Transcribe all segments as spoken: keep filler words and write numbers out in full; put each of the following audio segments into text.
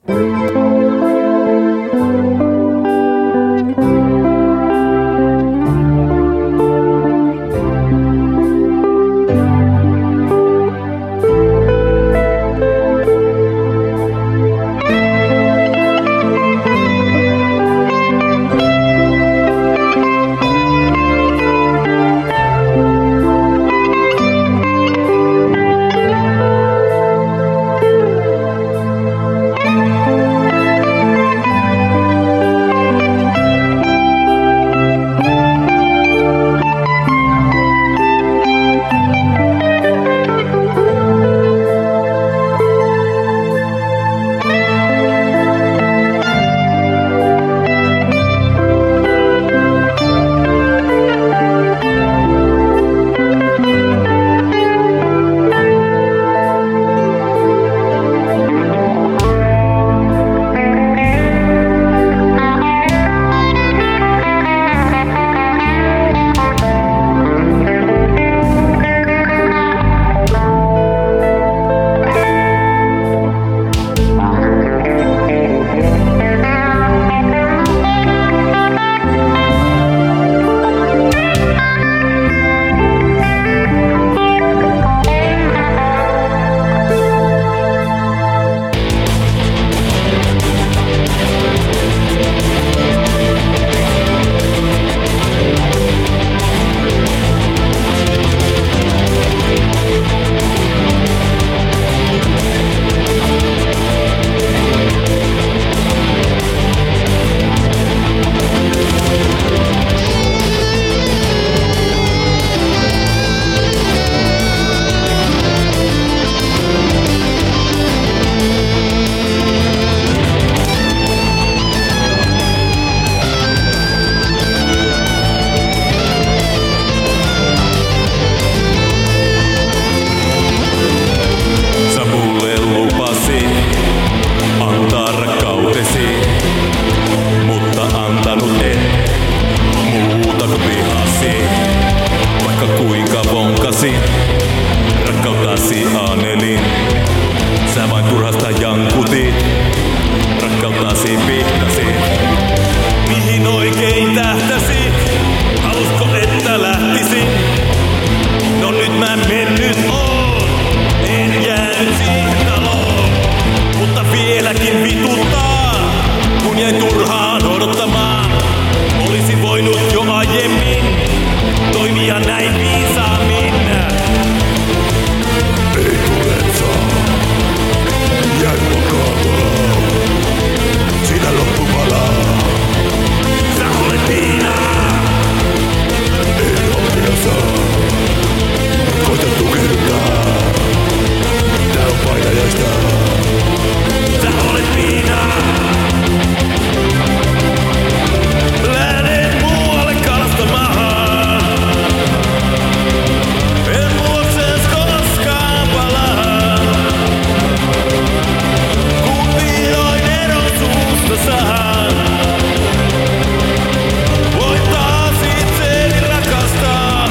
Rakkautasi aanelin, sä vain turhasta jankutit. Rakkautasi vihtasit, mihin oikein tähtäsit? Halusko että lähtisin? No nyt mä mennyt oon, en jäänyt siihen taloon. Mutta vieläkin vituttaa, kun jäin turhaan odottamaan. Olisin voinut jo aiemmin toimia näin viisaammin. Ei tule saa, jää kokoavaa, siinä loppupalaa. Sä olet Tiina! Ei oppia saa, koita tukertaa, tää on painajaista. Sä olet Tiina! Lähden muualle kalastamaan. En luoksees koskaan palaa. Kun vihdoin eron suusta saan, voin taas itseeni rakastaa.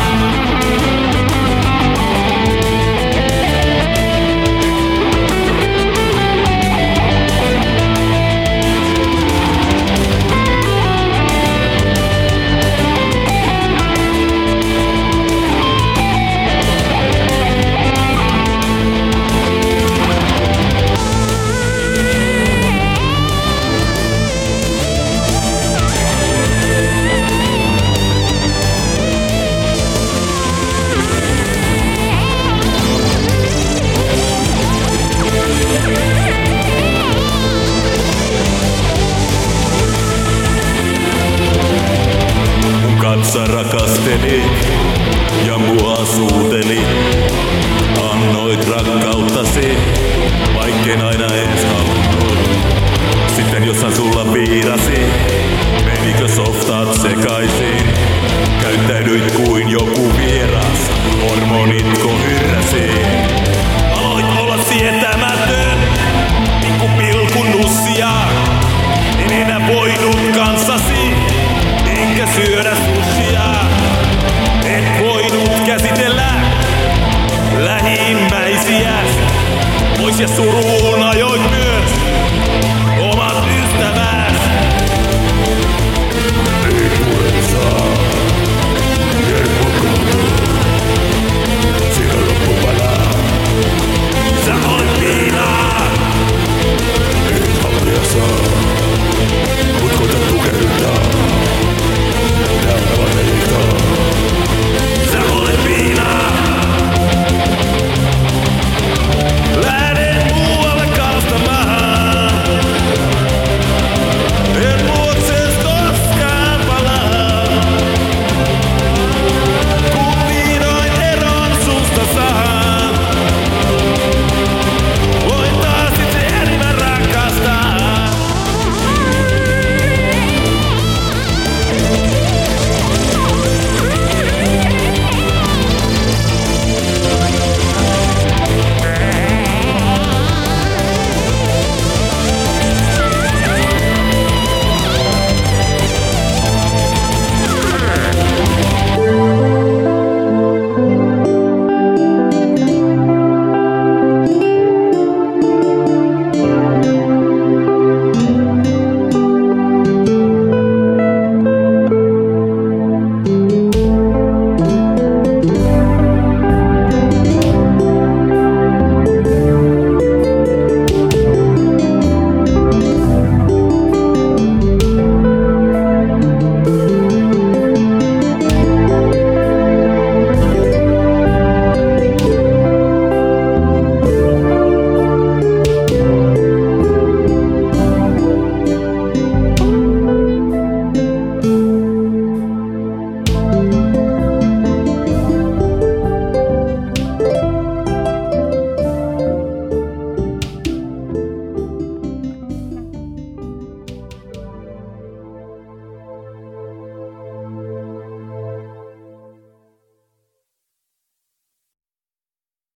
Kanssa rakasteli ja mua suuteli. Annoit rakkauttasi, vaikken aina ees halunnut. Sitten jossain sulla viirasi, menikö softat sekaisin? Käyttäydyit kuin joku vieras, hormonitko hyrräsi? Aloit olla sietämätön, pikku pilkun nussia. En enää voinut kanssasi, enkä syödä sushia. Et voinut käsitellä lähimmäisiäs. Pois ja suruun ajoit myös.